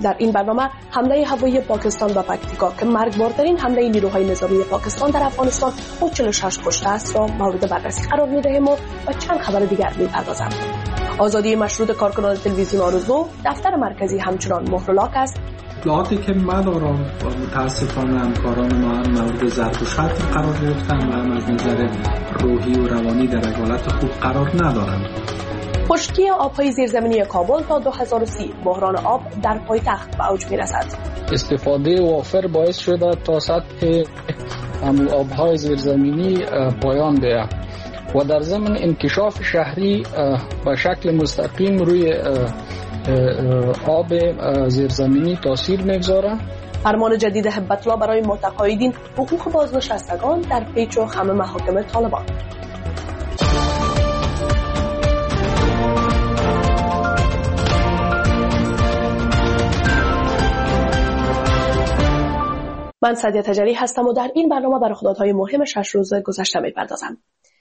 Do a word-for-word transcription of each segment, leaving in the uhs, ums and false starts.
در این برنامه حمله هوایی پاکستان به پکتیکا که مرگبارترین حمله نیروهای نظامی پاکستان در افغانستان با چهل و شش کشته است را مورد بررسی قرار می‌دهیم و به چند خبر دیگر می‌پردازیم. آزادی مشروط کارکنان تلویزیون آرزو، دفتر مرکزی همچنان مهر لاک است. اطلاعاتی که مدارم متاسفانه همکاران ما هم مورد ضرب و شتم قرار گرفتن و هم از نظر روحی و روانی در حالت خوب قرار ندارند. خشکی آب‌های زیرزمینی کابل تا دو هزار و سی، بحران آب در پایتخت به اوج می‌رسد. استفاده وافر باعث شده تا سطح آب‌های زیرزمینی پایان بیاید و در ضمن انکشاف شهری به شکل مستقیم روی آب زیرزمینی تاثیر می‌گذارد. فرمان جدید هبت‌الله برای متقاعدین حقوق بازنشستگان در پیچ و خم محاکم طالبان. من سعدیه تجلی هستم و در این برنامه به رخدادهای مهم شش روز گذشته می‌پردازم.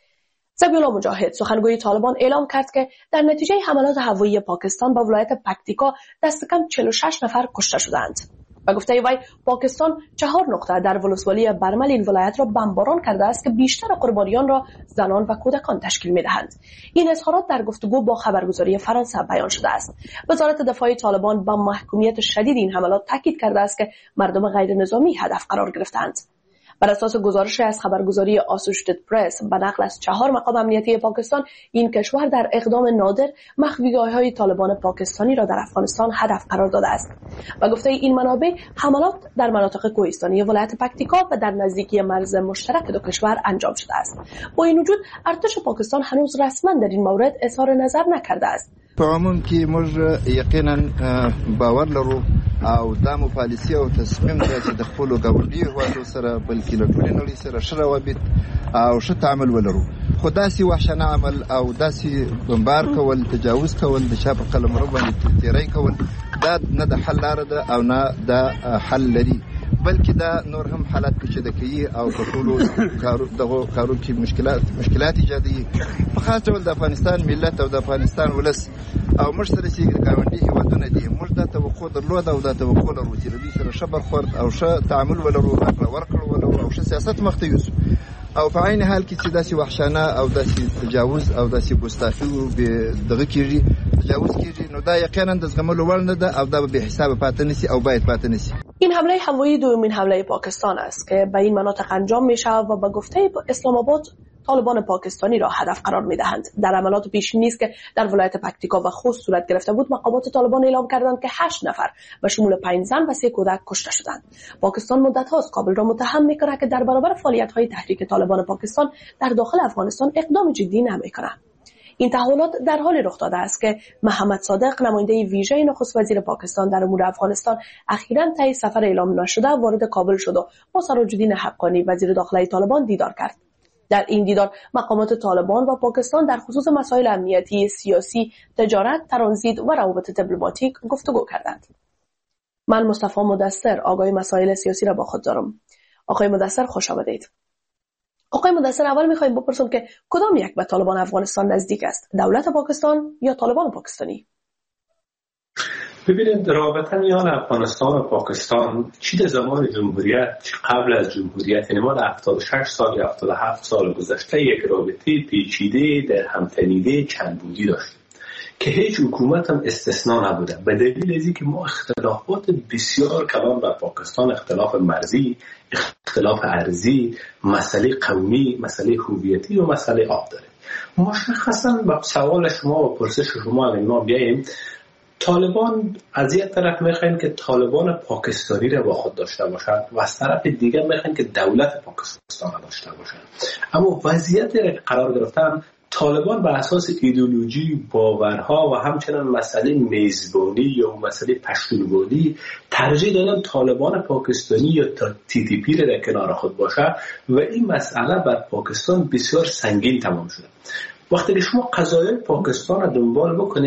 ذبیح الله مجاهد سخنگوی طالبان اعلام کرد که در نتیجه حملات هوایی پاکستان به ولایت پکتیکا دست کم چهل و شش نفر کشته شدند. به گفته وی پاکستان چهار نقطه در ولسوالی برمل این ولایت را بمباران کرده است که بیشتر قربانیان را زنان و کودکان تشکیل می‌دهند. این اظهارات در گفتگو با خبرگزاری فرانسه بیان شده است. وزارت دفاع طالبان با محکومیت شدید این حملات تاکید کرده است که مردم غیر نظامی هدف قرار گرفتند. بر اساس گزارش از خبرگزاری آسوشیتد پرس به نقل از چهار مقام امنیتی پاکستان، این کشور در اقدام نادر مخفیگاه‌های طالبان پاکستانی را در افغانستان هدف قرار داده است. و گفته این منابع حملات در مناطق کوهستانی ولایت پکتیکا و در نزدیکی مرز مشترک دو کشور انجام شده است. با این وجود ارتش پاکستان هنوز رسما در این مورد اظهار نظر نکرده است. په عموم کې موږ یقینا باور لرو او دا مو پالیسي او تصمیم دی چې د خپلو ګاونډیو هیوادو سره بلکې له ټولې نړۍ سره ښه روابط او ښه تعامل ولرو. خو داسې وحشانه عمل او داسې بمبار کول، تجاوز کول، د چا په قلمرو باندې تیری کول، دا نه د حل لاره ده او نه دا حل لري، بلکې دا نور هم حالات پیچیده کوي او په ټولو کارو دغو کارو کې مشکلات مشکلات ایجادوي. په خاص ډول د افغانستان ملت او د افغانستان ولس او موږ سره چې ګاونډي هیوادونه دي، موږ دا توقع درلوده او دا توقع لرو چې دوی سره ښه برخورد او ښه تعامل ولرو، راکړه ورکړه ولرو او ښه سیاست مخته یوسو. او په عین حال کې چې داسې وحشانه او داسې تجاوز او داسې ګستاخي دغه کېږي، تجاوز کېږي، نو دا یقینا د زغملو وړ نه ده او دا به بې حسابه پاتې نشي او باید پاتې نشي. این حمله هوایی دومین حمله پاکستان است که به این مناطق انجام می شود و به گفته اسلام آباد طالبان پاکستانی را هدف قرار می دهند. در عملیات پیشینی است که در ولایت پکتیکا و خوست صورت گرفته بود، مقامات طالبان اعلام کردند که هشت نفر به شمول پنج زن و سه کودک کشته شدند. پاکستان مدت هاست کابل را متهم می کند که در برابر فعالیت های تحریک طالبان پاکستان در داخل افغانستان اقدام جدی نمی کند. این تحولات در حالی رخ داده است که محمد صادق، نماینده ویژه نخست وزیر پاکستان در امور افغانستان، اخیراً طی سفر اعلام نشده وارد کابل شد و با سراج‌الدین حقانی وزیر داخلی طالبان دیدار کرد. در این دیدار مقامات طالبان و پاکستان در خصوص مسائل امنیتی، سیاسی، تجارت، ترانزیت و روابط دیپلماتیک گفتگو کردند. من مصطفی مدثر آگاه مسائل سیاسی را با خود دارم. آقای مدثر خوش آمدید. آقای مدثر، اول می‌خوایم بپرسم که کدام یک به طالبان افغانستان نزدیک است؟ دولت پاکستان یا طالبان پاکستانی؟ ببینید، رابطه میان افغانستان و پاکستان چی در زمان جمهوریت، چی قبل از جمهوریت، یعنی ما در هفتاد و شش سال یا هفتاد و هفت سال گذشته یک رابطه پیچیده در همتنیده چند بودی داشتیم که هیچ حکومت هم استثناء نبوده، به دلیل از اینکه ما اختلافات بسیار کلان با پاکستان، اختلاف مرزی، اختلاف ارضی، مسئله قومی، مسئله هویتی و مسئله آب داریم. مشخصا به سوال شما و پرسش شما ما بیاییم، طالبان از یک طرف میخواین که طالبان پاکستانی را با خود داشته باشند و از طرف دیگر میخواین که دولت پاکستان را داشته باشند. اما وضعیت قرار گرفتن طالبان بر اساس ایدئولوژی، باورها و همچنین مسئله میزبانی یا مسئله پشتونگانی ترجیح دادن طالبان پاکستانی یا تی تی پی را در کنار خود باشه و این مسئله بر پاکستان بسیار سنگین تمام شده. وقتی که شما قضایای پاکستان را دنبال بکنید،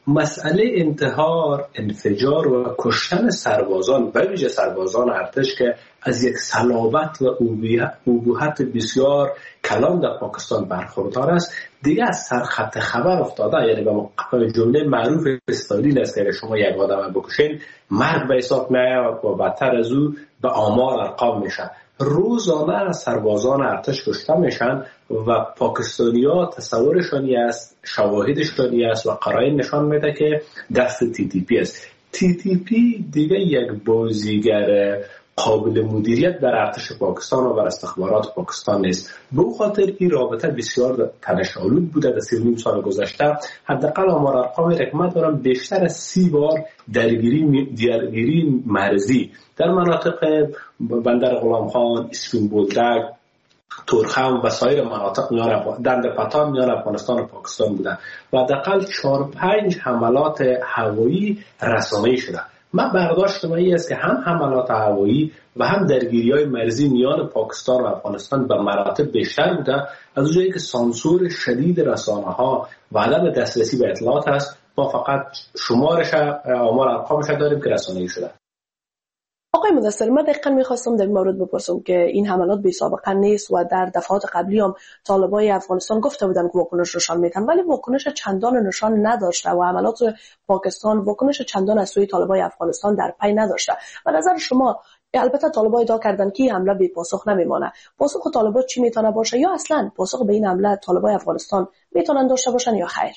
مسئله انتحار، انفجار و کشتن سربازان و ویژه سربازان ارتش که از یک صلابت و ابهت بسیار کلان در پاکستان برخوردار است، دیگه از سرخط خبر افتاده. یعنی به جمله معروف استالین است که شما یک آدم بکشین مرگ به حساب میاد و بدتر از او به آمار ارقام میشه. روزانه سربازان ارتش کشته میشن و پاکستانی‌ها تصورشانی است، شواهدشانی است و قرائن نشان میده که دست تی تی پی است. تی تی پی دیگه یک بازیگر قابل مدیریت در ارتش پاکستان و بر استخبارات پاکستان نیست. به خاطر این رابطه بسیار تنش‌آلود بوده در سی و نیم سال گذشته. حداقل آمار ارقام رقمت دارم بیشتر از سی بار درگیری درگیری مرزی در مناطق بندر غلام خان، اسفین بولدک، تورخم و سایر مناطق میان دند پتان میان افغانستان و پاکستان بوده و حداقل چهار پنج حملات هوایی رسانه‌ای شده. من برداشت من این است که هم حملات هوایی و هم درگیری‌های مرزی میان پاکستان و افغانستان به مراتب بیشتر بوده، از اونجایی که سانسور شدید رسانه‌ها و عدم دسترسی به اطلاعات است. ما فقط شمارش آمار ارقامش داریم که رسانه‌ای شده. آقای مدثر، من دقیقاً می‌خواستم در این مورد بپرسم که این حملات بی سابقه نیست و در دفعات قبلی هم طالبای افغانستان گفته بودن که واکنش نشان میدن، ولی واکنش چندان نشان نداشته و حملات پاکستان واکنش چندان از سوی طالبای افغانستان در پی نداشته. و نظر شما، البته طالبا ادعا کردن که این حمله بی پاسخ نمیمانه، پاسخ طالبا چی میتونه باشه یا اصلا پاسخ به این حمله طالبای افغانستان میتونن داشته باشن یا خیر؟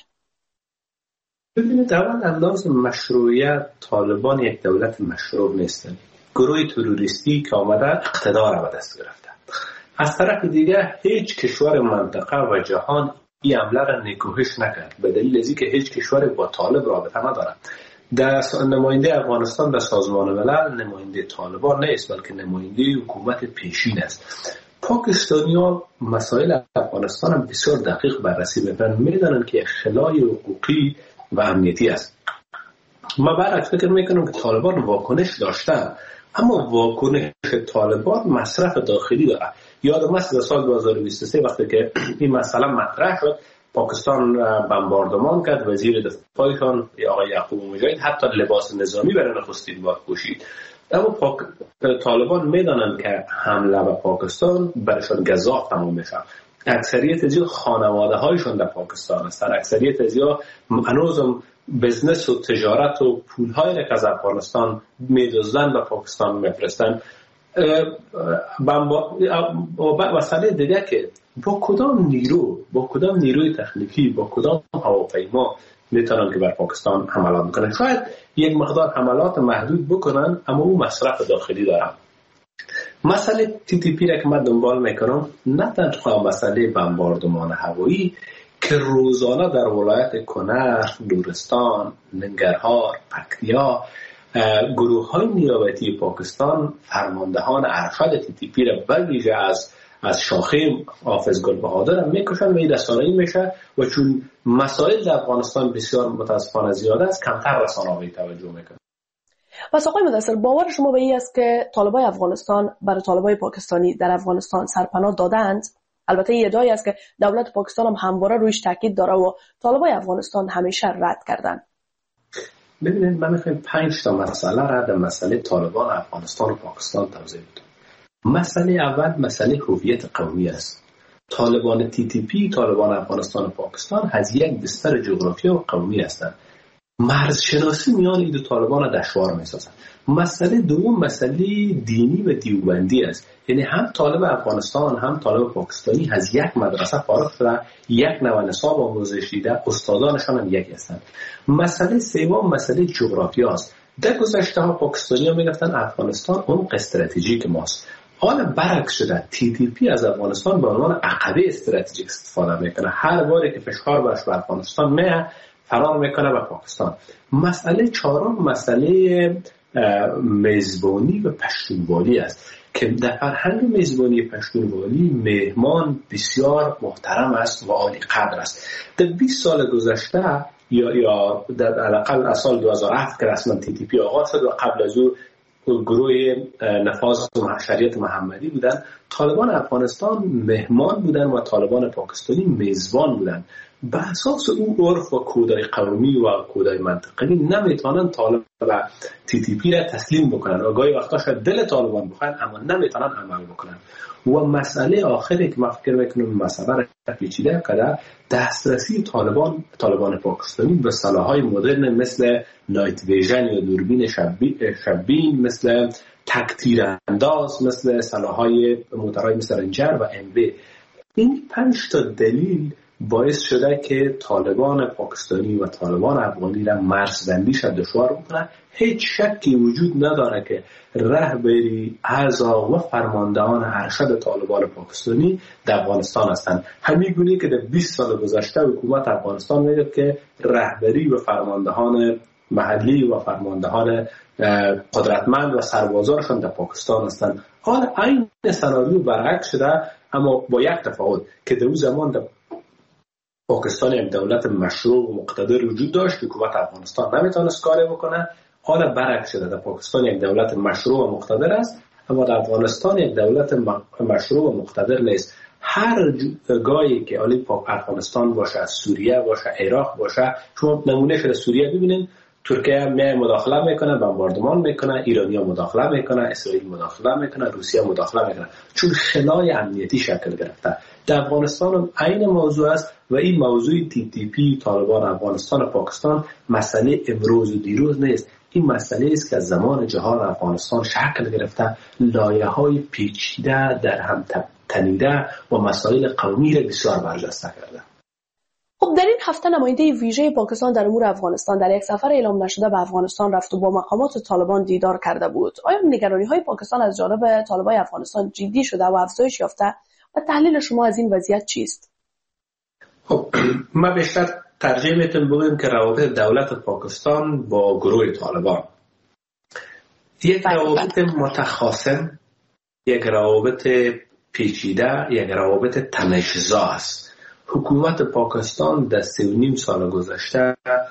ببینید، اول انداز مشروعیت طالبان یک دولت مشروع نیستن. گروه تروریستی که آمده اقتدار را به دست گرفته. از طرف دیگه هیچ کشور منطقه و جهان این حمله را نکوهش نکرد، به دلیل از اینکه هیچ کشور با طالب رابطه نداره. در نماینده افغانستان در سازمان ملل نماینده طالبان نیست، بلکه نماینده حکومت پیشین است. پاکستانی‌ها مسائل افغانستان هم بسیار دقیق بررسی می‌کنن، می‌دونن که خلای حقوقی و امنیتی است. ما برعکس فکر می‌کنم که طالبان واکنش داشتن، اما واکنش طالبان مصرف داخلی داره. یادم است در سال دو هزار و بیست و سه وقتی که این مسئله مطرح شد، پاکستان بمباردمان کرد، وزیر دفاعشان آقای یعقوب مجاهد حتی لباس نظامی برای نخستین بار پوشید. اما پاک... طالبان میدانند که حمله به پاکستان برایشان گزاف تمام میشه. اکثریت از خانواده هایشان در پاکستان هستند. اکثریت از هنوزم بزنس و تجارت و پول‌هایی که از افغانستان می‌دزدن به پاکستان می‌فرستن. مسئله دیگه که با کدام نیرو، با کدام نیروی تخنیکی، با کدام هواپیما میتونن که بر پاکستان حملات بکنن. شاید یک مقدار حملات محدود بکنن، اما اون مصرف داخلی دارن. مسئله تی تی پی را که من دنبال میکنم، نه تنها مسئله بمباردمان هوایی که روزانه در ولایت کنر، نورستان، ننگرهار، پکتیا گروه های نیابتی پاکستان فرماندهان ارشد تی تی پی را بویژه از از شاخه حافظ گل بهادر هم میکشن و این رسانه‌ای میشه و چون مسائل در افغانستان بسیار متاسفانه زیاده است، کمتر رسانه‌ای توجه میکنه. پس آقای مدثر، باور شما به این است که طالبای افغانستان برای طالبای پاکستانی در افغانستان سرپناه دادند؟ البته این ادعایی است که دولت پاکستان هم همواره رویش تاکید داره و طالبای افغانستان همیشه رد کردن. ببینید، من میخوایم پنج تا مسئله را در مسئله طالبان افغانستان و پاکستان توضیح بدم. مسئله اول مسئله هویت قومی است. طالبان تی تی پی، طالبان افغانستان و پاکستان از یک بستر جغرافی و قومی هستند. مرز شناسی میان این دو طالبان را دشوار می‌سازند. مسئله دوم مسئله دینی و دیوبندی است. یعنی هم طالب افغانستان هم طالب پاکستانی از یک مدرسه فارغ شده، یک نوع نصاب آموزش دیده، استادانشان هم یک هستند. مسئله سوم مسئله جغرافی است. در گذشته ها پاکستانی ها میگفتن افغانستان عمق استراتژیک ماست. حالا برعکس شده، تی تی پی از افغانستان به عنوان عقبه استراتژیک استفاده میکنه. هر باری که فشار برش به افغانستان میاد، فرار میکنه به پاکستان. مسئله چهارم مسئله میزبانی و پشتونوالی است که در فرهنگ میزبانی پشتونوالی مهمان بسیار محترم است و عالی قدر است. در بیست سال گذشته یا یا در الاقل از سال دو هزار و هفت که رسما تی تی پی آغاز شد و قبل از او گروه نفاذ شریعت محمدی بودن، طالبان افغانستان مهمان بودن و طالبان پاکستانی میزبان بودن. به اساس اون عرف و کودای قومی و کودای منطقی نمیتونن طالب و تی تی پی را تسلیم بکنن و گاهی وقتا شاید دل طالبان بخواین اما نمیتونن عمل بکنن. و مسئله آخری که من فکر میکنم مسئله را پیچیده کرده دسترسی طالبان طالبان پاکستانی به سلاح‌های مدرن مثل نایت ویژن یا دوربین شبین، مثل تکتیر انداز، مثل سلاح‌های موتورهای مثل رنجر و ام بی. این پنج تا دلیل باعث شده که طالبان پاکستانی و طالبان افغانی را مرزبندیش دشوار بکنه. هیچ شکی وجود نداره که رهبری اعضا و فرماندهان ارشد طالبان پاکستانی در افغانستان هستند. همین گونه که در بیست سال گذشته حکومت افغانستان میگه که رهبری و فرماندهان محلی و فرماندهان قدرتمند و سربازارشان در پاکستان هستند. حالا این سناریو برعکس شده، اما با یک تفاوت که در اون زمان در پاکستان یک دولت مشروع و مقتدر وجود داشت، حکومت افغانستان نمیتونست کاری بکنه. حالا برعکس شده، در پاکستان یک دولت مشروع و مقتدر است، اما در افغانستان یک دولت مشروع و مقتدر نیست. هر گاهی که علی پاک افغانستان باشه، سوریه باشه، عراق باشه، شما نمونه شده سوریه ببینید، ترکیه میای مداخله میکنه، بمباردمان میکنه، ایرانیا مداخله میکنه، اسرائیل مداخله میکنه، روسیه مداخله میکنه، چون خلای امنیتی شکل گرفته. در افغانستان هم عین موضوع است و این موضوع تی تی پی، طالبان افغانستان و پاکستان مسئله امروز و دیروز نیست. این مسئله است که از زمان جهان افغانستان شکل گرفته، لایه‌های پیچیده در هم تنیده و مسائل قومی را بسیار برجسته کرده. خب در این هفته نماینده ویژه پاکستان در امور افغانستان در یک سفر اعلام نشده به افغانستان رفت و با مقامات طالبان دیدار کرده بود. آیا نگرانی‌های پاکستان از جانب طالبان افغانستان جدی شده و افزایش یافته و تحلیل شما از این وضعیت چیست؟ خب من بیشتر ترجیح میتونم بگم که روابط دولت پاکستان با گروه طالبان یک روابط متخاصم، یک روابط پیچیده، یک روابط تنش‌زا است. حکومت پاکستان در سی و نیم سال گذشته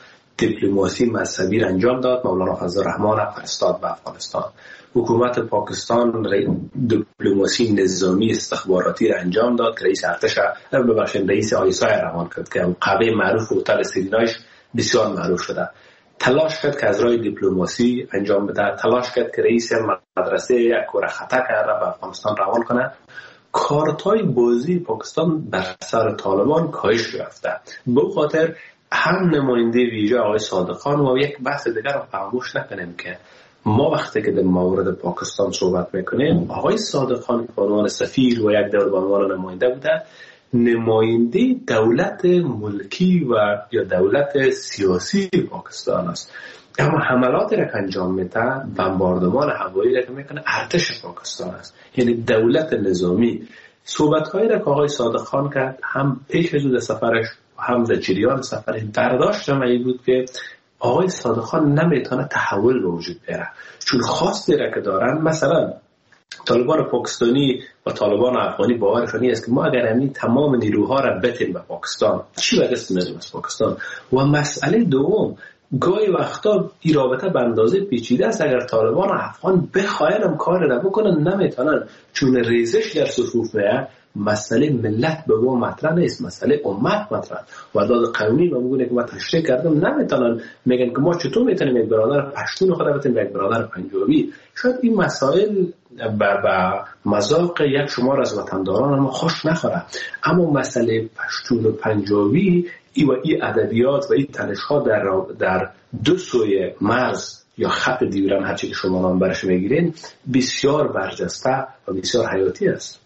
دیپلماسی مذهبی را انجام داد. مولانا فضل الرحمن فرستاد به افغانستان. حکومت پاکستان دیپلماسی نظامی استخباراتی را انجام داد که رئیس ارتش ببخشید رئیس آیسای روان کرد که قبه معروف هتل سیرینایش بسیار معروف شده. تلاش کرد که از راه دیپلماسی انجام بده، تلاش کرد که رئیس مدرسه یک کوره خطا کرده به افغانستان روان کنه. کارتای بازی پاکستان بر سر طالبان کاهش یافته. به خاطر هم نماینده ویژه آقای صادقان و یک بحث دیگر رو فراموش نکنیم که ما وقتی که در مورد پاکستان صحبت میکنیم، آقای صادقان به عنوان سفیر و یک دور به عنوان نماینده بوده، نماینده دولت ملکی و یا دولت سیاسی پاکستان است. اما حملاتی را که انجام میده، بمباردمان هوایی را که میکنه ارتش پاکستان است، یعنی دولت نظامی. صحبت‌هایی را که آقای صادق خان کرد، هم پیش از او سفرش هم در جریان سفرش، برداشت هم این بود که آقای صادق خان نمیتونه تحول به وجود بیاره، چون خواستی را که دارن، مثلا طالبان پاکستانی و طالبان افغانی باورشون است که ما اگر همین تمام نیروها را بتیم به پاکستان، چی به دست میاریم از پاکستان؟ و مسئله دوم، گاهی وقتا این رابطه به اندازه پیچیده است. اگر طالبان افغان بخواین هم کار را بکنن نمیتونن، چون ریزش در صفوف میه. مسئله ملت به ما مطرح نیست، مسئله امت مطرح. وحدت قومی و میگونه که من تشریح کردم نمیتونن میگن که ما چطور میتونیم یک برادر پشتون خود بتیم یک برادر پنجابی. شاید این مسائل به مذاق یک شمار از وطنداران ما خوش نخوره، اما مسئله پشتون و پنجابی ای و ای ادبیات و ای تنش‌ها در در دو سوی مرز یا خط دیوران هرچی که شما نام برش میگیرین بسیار برجسته و بسیار حیاتی است.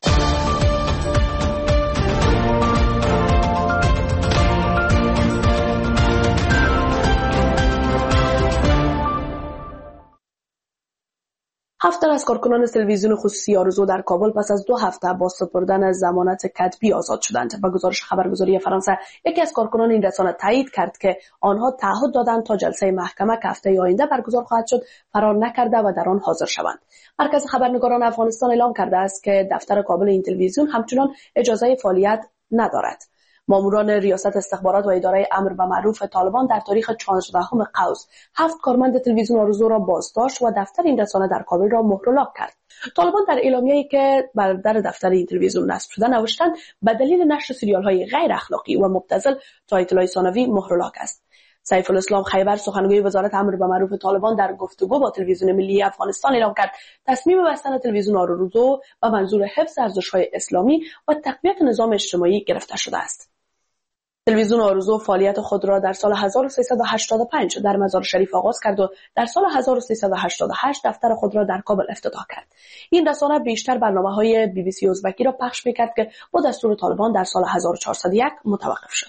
هفتن از کارکنان تلویزیون خصوصی آرزو در کابل پس از دو هفته با سپردن از ضمانت کتبی آزاد شدند. و گزارش خبرگزاری فرانسه یکی از کارکنان این رسانه تایید کرد که آنها تعهد دادند تا جلسه محکمه که هفته آینده برگزار خواهد شد فرار نکرده و در آن حاضر شوند. مرکز خبرنگاران افغانستان اعلام کرده است که دفتر کابل این تلویزیون همچنان اجازه فعالیت ندارد. ماموران ریاست استخبارات و اداره امر به معروف طالبان در تاریخ چهاردهم قوس هفت کارمند تلویزیون آرزو را بازداشت و دفتر این رسانه در کابل را مهر و لاک کرد. طالبان در اعلامیه‌ای که بر در دفتر این تلویزیون نصب شده نوشتند به دلیل نشر سریال‌های غیر اخلاقی و مبتذل تا اطلاع ثانوی مهر و لاک است. سیف الاسلام خیبر سخنگوی وزارت امر به معروف طالبان در گفتگو با تلویزیون ملی افغانستان اعلام کرد تصمیم بستن تلویزیون آرزو به منظور حفظ ارزش‌های اسلامی و تقویت نظام اجتماعی گرفته شده است. تلویزیون آرزو فعالیت خود را در سال هزار و سیصد و هشتاد و پنج در مزار شریف آغاز کرد و در سال هزار و سیصد و هشتاد و هشت دفتر خود را در کابل افتتاح کرد. این رسانه بیشتر برنامه‌های بی بی سی ازبکی را پخش می‌کرد که با دستور طالبان در سال هزار و چهارصد و یک متوقف شد.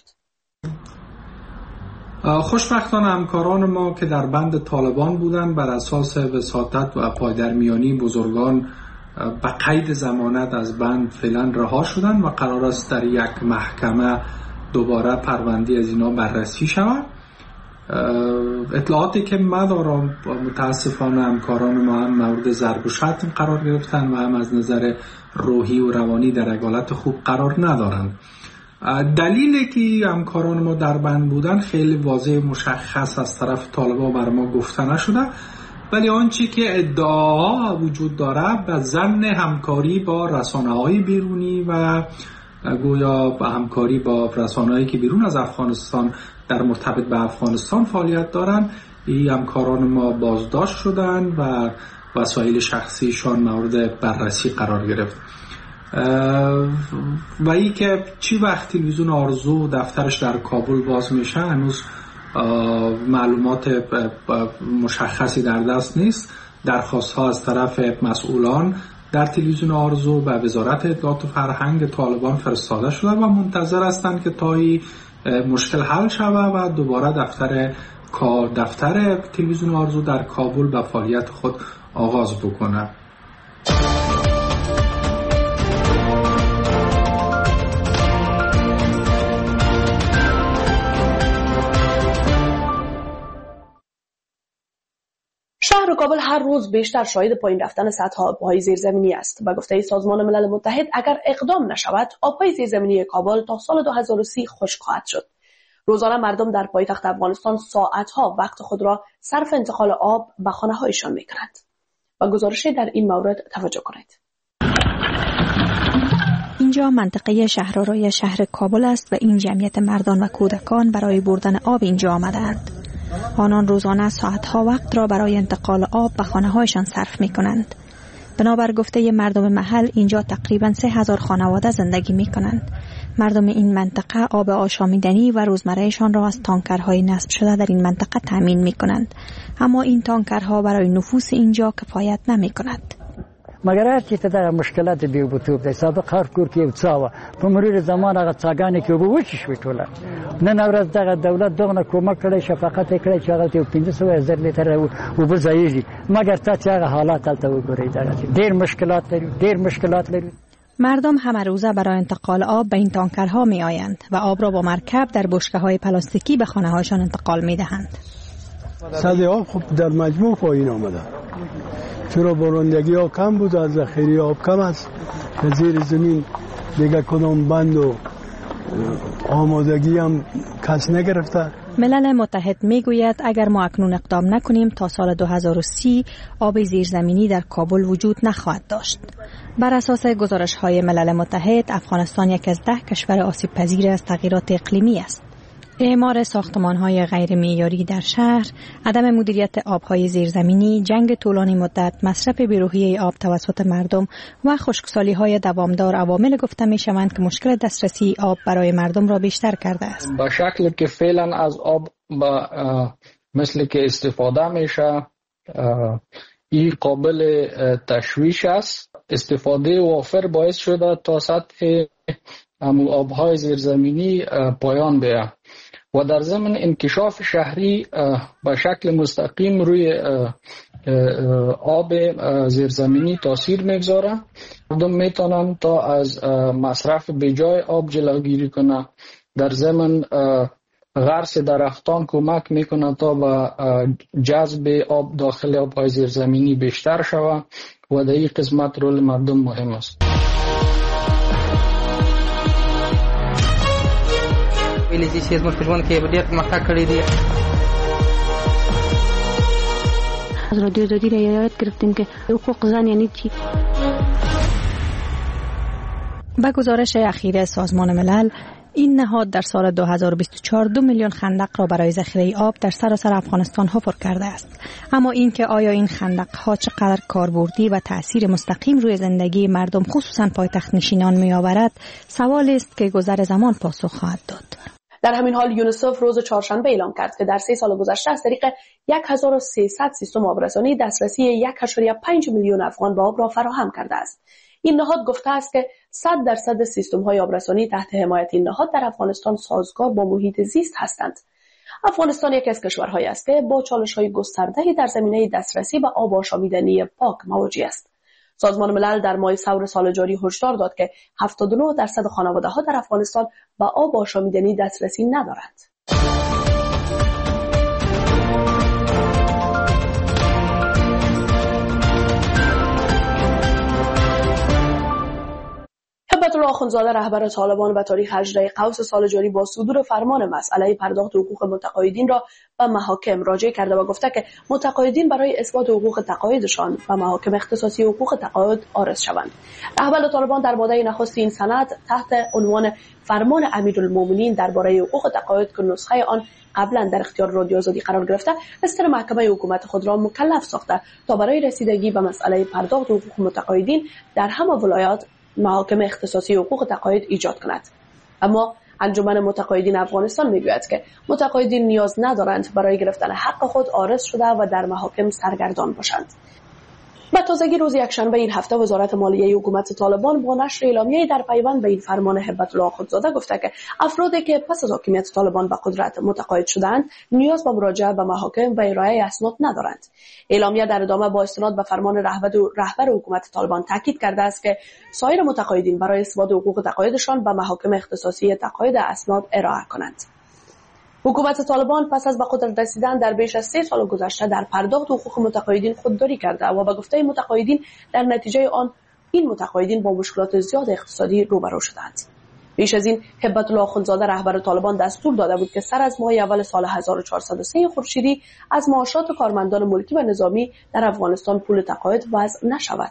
خوشبختانه همکاران ما که در بند طالبان بودند بر اساس وساطت و پایدرمیانی بزرگان به قید ضمانت از بند فعلا رها شدند و قرار است در یک محکمه دوباره پرونده از اینا بررسی شود. اطلاعاتی که ما دارم متاسفانه همکاران ما هم مورد ضرب و شتم قرار گرفتن و هم از نظر روحی و روانی در یک حالت خوب قرار ندارند. دلیلی که همکاران ما در بند بودن خیلی واضح مشخص از طرف طالبان بر ما گفته نشده، ولی آنچه که ادعاها وجود داره به ظن همکاری با رسانه‌های بیرونی و گویا با همکاری با رسانه‌هایی که بیرون از افغانستان در مرتبط به افغانستان فعالیت دارن. این همکاران ما بازداشت شدن و وسایل شخصیشان مورد بررسی قرار گرفت. و ای که چی وقت تلویزیون آرزو دفترش در کابل باز میشه هنوز معلومات مشخصی در دست نیست. درخواست ها از طرف مسئولان در تلویزیون آرزو و وزارت اطلاعات و فرهنگ طالبان فرستاده شده و منتظر هستند که تا این مشکل حل شود و دوباره دفتر دفتر تلویزیون آرزو در کابل به فعالیت خود آغاز بکنه. شهر کابل هر روز بیشتر شاهد پایین رفتن سطح آبهای زیرزمینی است. به گفته سازمان ملل متحد اگر اقدام نشود آبهای زیرزمینی کابل تا سال دو هزار و سی خشک خواهد شد. روزانه مردم در پایتخت افغانستان ساعتها وقت خود را صرف انتقال آب به خانه‌هایشان می‌کنند. و گزارشی در این مورد توجه کنید. اینجا منطقه شهرآرای شهر کابل است و این جمعیت مردان و کودکان برای بردن آب اینجا آمدند. آنان روزانه ساعتها وقت را برای انتقال آب به خانه‌هایشان صرف می‌کنند. بنابر گفته مردم محل اینجا تقریباً سه هزار خانواده زندگی می‌کنند. مردم این منطقه آب آشامیدنی و روزمرهشان را از تانکرهای نصب شده در این منطقه تامین می‌کنند. اما این تانکرها برای نفوس اینجا کفایت نمی‌کند. مگر هر چی ته دا مشکلات دی وبتوب دی سابق هر کور کې وڅاوه په مرور زمان هغه څاګانې کې وبوچی شوې ټوله نن ورځ دغه دولت دغه کومک کړي شفقت کړي چې هغه ته پنځه سوه زر لیټر وبځایږي مگر تاسو هغه حالات تلته وګورئ دا ډېر مشکلات لري ډېر مشکلات لري. مردم همه روزه برای انتقال آب به این تانکرها می آیند و آب را با مرکب در بشکه‌های پلاستیکی به خانه‌هایشان انتقال می دهند. سطح آب خب در مجموع پایین آمده. چرا بارندگی ها کم بود، از ذخیره آب کم است. زیر زمین دیگه کدام بند و آمادگی هم کس نگرفته. ملل متحد میگوید اگر ما اکنون اقدام نکنیم تا سال دو هزار و سی آب زیرزمینی در کابل وجود نخواهد داشت. بر اساس گزارش های ملل متحد افغانستان یکی از ده کشور آسیب پذیر از تغییرات اقلیمی است. اعمار ساختمان‌های غیر معیاری در شهر، عدم مدیریت آب‌های زیرزمینی، جنگ طولانی مدت، مصرف بی‌روحی آب توسط مردم و خشکسالی‌های دوامدار عوامل گفته می‌شوند که مشکل دسترسی آب برای مردم را بیشتر کرده است. با شکلی که فعلا از آب با مثل که استفاده میشه این قابل تشویش است. استفاده وافر باعث شده تا سطح آب‌های زیرزمینی پایان بیاید و در ضمن انکشاف شهری به شکل مستقیم روی آب زیرزمینی تاثیر میگذاره. مردم میتونن تا از مصرف بجای آب جلوگیری کنه. در ضمن غرس درختان کمک میکنه تا به جذب آب داخل آب‌های زیرزمینی بیشتر شود و در این قسمت رول مردم مهم است. فلزي چې زموږ په ژوند کې ډېر پرمختګ کړی دی. از رادیو آزادی را یاد گرفتیم که حقوق زن یعنی چی. با گزارش اخیر سازمان ملل، این نهاد در سال دو هزار و بیست و چهار دو میلیون خندق را برای ذخیره آب در سراسر افغانستان حفر کرده است. اما اینکه آیا این خندق ها چقدر کاربردی و تأثیر مستقیم روی زندگی مردم خصوصا پایتخت نشینان می آورد، سوالی است که گذر زمان پاسخ خواهد داد. در همین حال یونیسف روز چهارشنبه اعلام کرد که در سه سال گذشته از طریق هزار و سیصد سیستم آبرسانی دسترسی یک و پنج میلیون افغان به آب را فراهم کرده است. این نهاد گفته است که صد درصد سیستم‌های آبرسانی تحت حمایت این نهاد در افغانستان سازگار با محیط زیست هستند. افغانستان یکی از کشورهایی است که با چالش‌های گسترده‌ای در زمینه دسترسی به آب آشامیدنی پاک مواجه است. سازمان ملل در ماه ثور سال جاری هشدار داد که هفتاد و نه درصد خانواده‌ها در افغانستان به آب آشامیدنی دسترسی ندارند. هبت الله آخوندزاده رهبر طالبان به تاریخ هجده قوس سال جاری با صدور فرمان مسئله پرداخت حقوق متقاعدین را به محاکم راجع کرده و گفته که متقاعدین برای اثبات حقوق تقاعدشان به محاکم اختصاصی حقوق تقاعد عارض شوند. رهبر طالبان در ماده نخست این سند تحت عنوان فرمان امیرالمومنین درباره حقوق تقاعد که نسخه آن قبلا در اختیار رادیو آزادی قرار گرفته، استر محکمه حکومت خود را مکلف ساخته تا برای رسیدگی به مسئله پرداخت حقوق متقاعدین در همه ولایات محاکم اختصاصی حقوق تقاعد ایجاد کند. اما انجمن متقاعدین افغانستان میگوید که متقاعدین نیاز ندارند برای گرفتن حق خود عارض شده و در محاکم سرگردان باشند. به تازگی روز یکشنبه این هفته وزارت مالیه حکومت طالبان با نشر اعلامیه‌ای در پیوند به این فرمان هبت الله آخوندزاده گفته که افرادی که پس از حاکمیت طالبان به قدرت متقاعد شدند نیاز به مراجعه به محاکم و ارائه اسناد ندارند. اعلامیه در ادامه با استناد به فرمان رهبر حکومت طالبان تاکید کرده است که سایر متقاعدین برای اثبات حقوق تقاعدشان به محاکم اختصاصی تقاعد اسناد ارائه کنند. حکومت طالبان پس از به قدرت رسیدن در بیش از سه سال گذشته در پرداخت حقوق متقاعدین خودداری کرده و به گفته متقاعدین در نتیجه آن این متقاعدین با مشکلات زیاد اقتصادی روبرو شدند. پیش از این هبت الله آخوندزاده رهبر طالبان دستور داده بود که سر از ماه اول سال هزار و چهارصد و سه خورشیدی از معاشات کارمندان ملکی و نظامی در افغانستان پول تقاعد وضع نشود.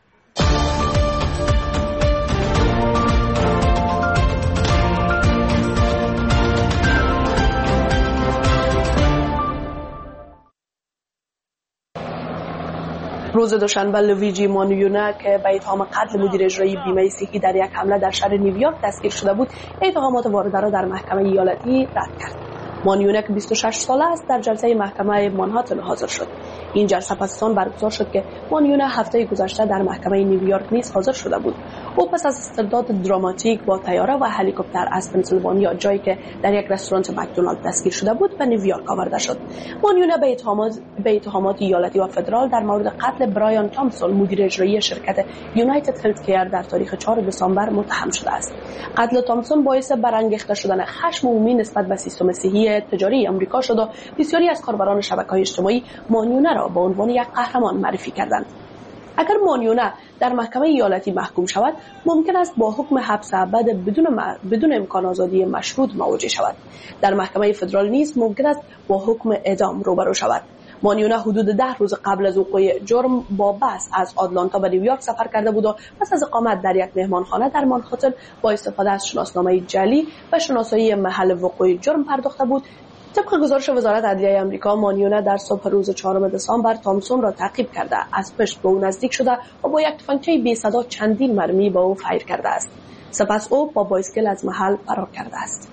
روز دوشنبه لویجی مانیونا که به اتهام قتل مدیر اجرایی بیمه صحی در یک حمله در شهر نیویورک دستگیر شده بود، اتهامات وارده را در محکمه ایالتی رد کرد. مانیونا که بیست و شش ساله است در جلسه محکمه مانهاتن حاضر شد. این جلسه پس از آن برگزار شد که مانیونا هفته گذشته در محکمه نیویورک نیز حاضر شده بود. او پس از استرداد دراماتیک با طیاره و هلیکوپتر از پنسیلوانیا، جایی که در یک رستوران مکدونالد دستگیر شده بود، به نیویورک آورده شد. مانیونا به اتهامات به اتهامات ایالتی و فدرال در مورد قتل برایان تامسون مدیر اجرایی شرکت یونایتد هلت کیر در تاریخ چهارم دسامبر متهم شده است. قتل تامسون باعث برانگیخته شدن خشم عمومی نسبت به سیستم صحی تجاری آمریکا شد و بسیاری از کاربران شبکه‌های اجتماعی مانیونا را به عنوان یک قهرمان معرفی کردند. اگر مانیونا در محکمه ایالتی محکوم شود، ممکن است با حکم حبس ابد بدون م... بدون امکان آزادی مشروط مواجه شود. در محکمه فدرال نیز ممکن است با حکم اعدام روبرو شود. مانیونا حدود ده روز قبل از وقوع جرم با بس از آتلانتا به نیویورک سفر کرده بود و پس از اقامت در یک مهمانخانه در مانهاتن با استفاده از شناسنامه جعلی و شناسایی محل وقوع جرم پرداخته بود. طبق گزارش وزارت عدلیه آمریکا، مانیونا در صبح روز چهارم دسامبر تامسون را تعقیب کرده، از پشت به او نزدیک شده و با یک تفنگچه بی صدا چندین مرمی به او فایر کرده است. سپس او با بایسکل از محل فرار کرده است.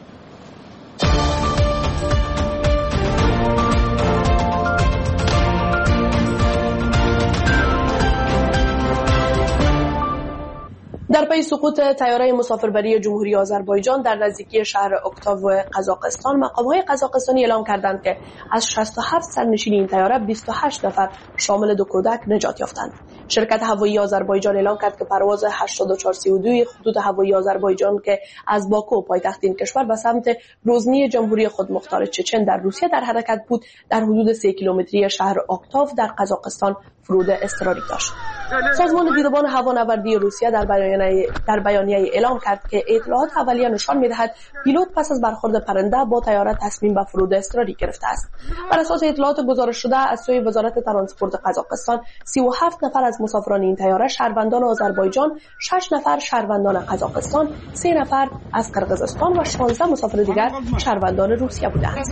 در پی سقوط طیاره مسافربری جمهوری آذربایجان در نزدیکی شهر اکتاو قزاقستان، مقام‌های قزاقستانی اعلام کردند که از شصت و هفت سرنشین این طیاره بیست و هشت نفر شامل دو کودک نجات یافتند. شرکت هوایی آذربایجان اعلام کرد که پرواز هشتاد و چهار سی و دو خطوط هوایی آذربایجان که از باکو پایتخت این کشور به سمت گروزنی جمهوری خودمختار چچن در روسیه در حرکت بود، در حدود سه کیلومتری شهر اکتاو در قزاقستان فرود اضطراری داشت. سازمان دیدبان هوانوردی روسیه در بیانیه در بیانیه اعلام کرد که اطلاعات اولیه نشان می‌دهد پیلوت پس از برخورد پرنده با طیاره تصمیم به فرود اضطراری گرفته است. بر اساس اطلاعات گزارش شده از سوی وزارت ترانسپورت قزاقستان، سی و هفت نفر از مسافران این طیاره شهروندان آذربایجان، شش نفر شهروندان قزاقستان، سه نفر از قرقیزستان و شانزده مسافر دیگر شهروندان روسیه بودند.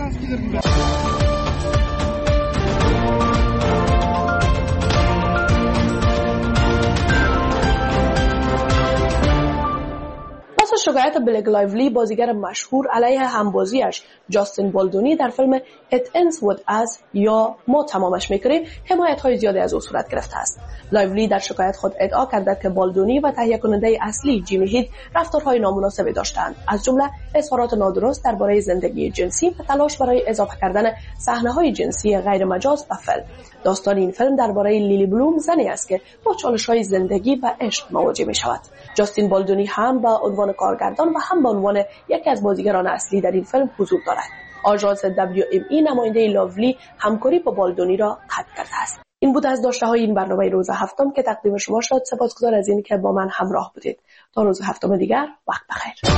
پس از شکایت بلک لایولی، بازیگر مشهور علیه همبازیش جاستین بالدونی در فیلم It Ends With Us یا ما تمامش میکنیم، حمایت‌های زیادی از او صورت گرفته است. لایولی در شکایت خود ادعا کرده که بالدونی و تهیه کننده اصلی جیمی هید رفتارهای نامناسبی داشتند، از جمله اظهارات نادرست درباره زندگی جنسی و تلاش برای اضافه کردن صحنه‌های جنسی غیر مجاز به فیلم. داستان این فیلم درباره لیلی بلوم، زنی است که با چالش‌های زندگی و عشق مواجه می‌شود. جاستین بالدونی هم به عنوان کارگردان و هم به عنوان یکی از بازیگران اصلی در این فیلم حضور دارد. آژانس دبلیو ام ای نماینده لایولی همکاری با بالدونی را قطع کرده است. این بود از داشته های این برنامه روز هفتم که تقدیم شما شد. سپاسگزار از این که با من همراه بودید. تا روز هفتم دیگر، وقت بخیر.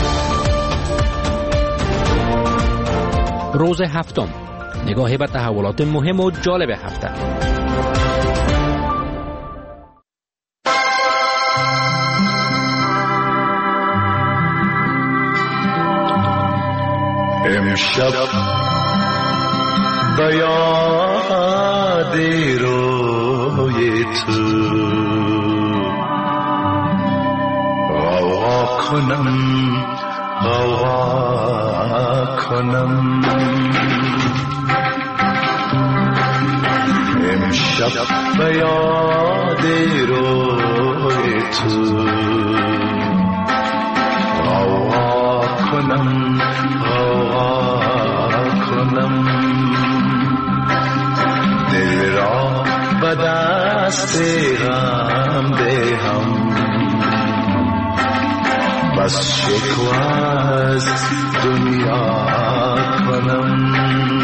روز هفتم، نگاهی به تحولات مهم و جالب هفته. امشب به یاد روی تو غوغا کنم غوغا کنم امشب به یاد روی تو غوغا کنم غوغا کنم دل را به دست غم دهم بس شکوه از دنیا کنم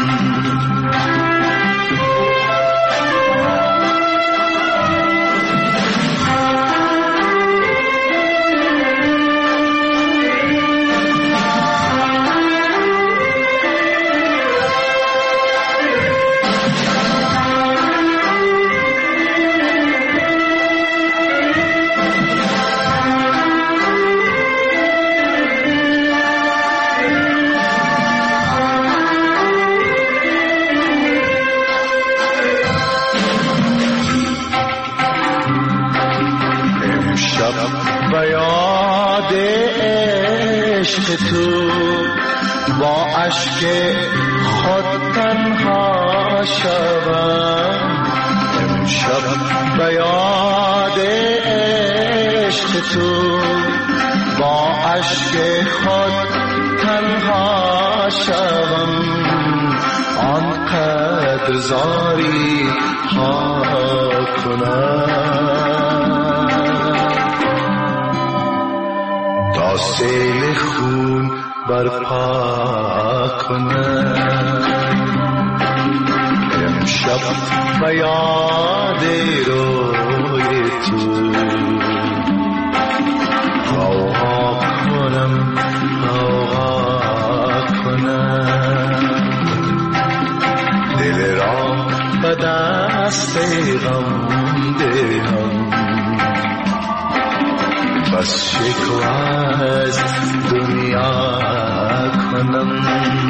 تو با اشک خود تنها شوم امشب به یاد عشق تو با اشک خود تنها شوم آنقدر زاری ها کنم تا سیل خون برپا کنم امشب به یاد روی تو غوغا کنم غوغا کنم دل را به دست غم دهم بس شکوه از دنیا کنم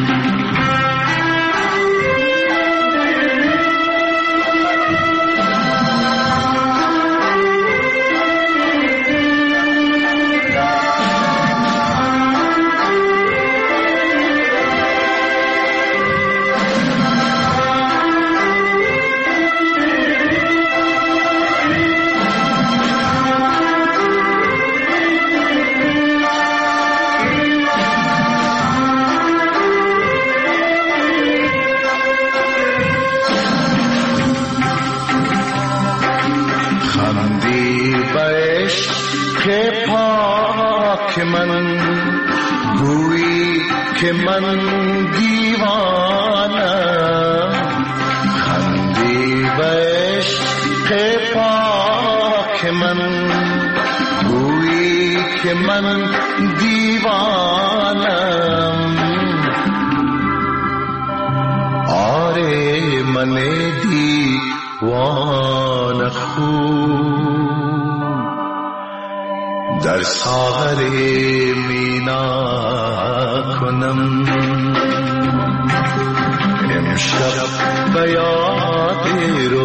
که من دیوانم خندی به عشق پاک من گویی که من دیوانم آره من دیوان خوب در ساغر مینا کنم امشب به یاد رو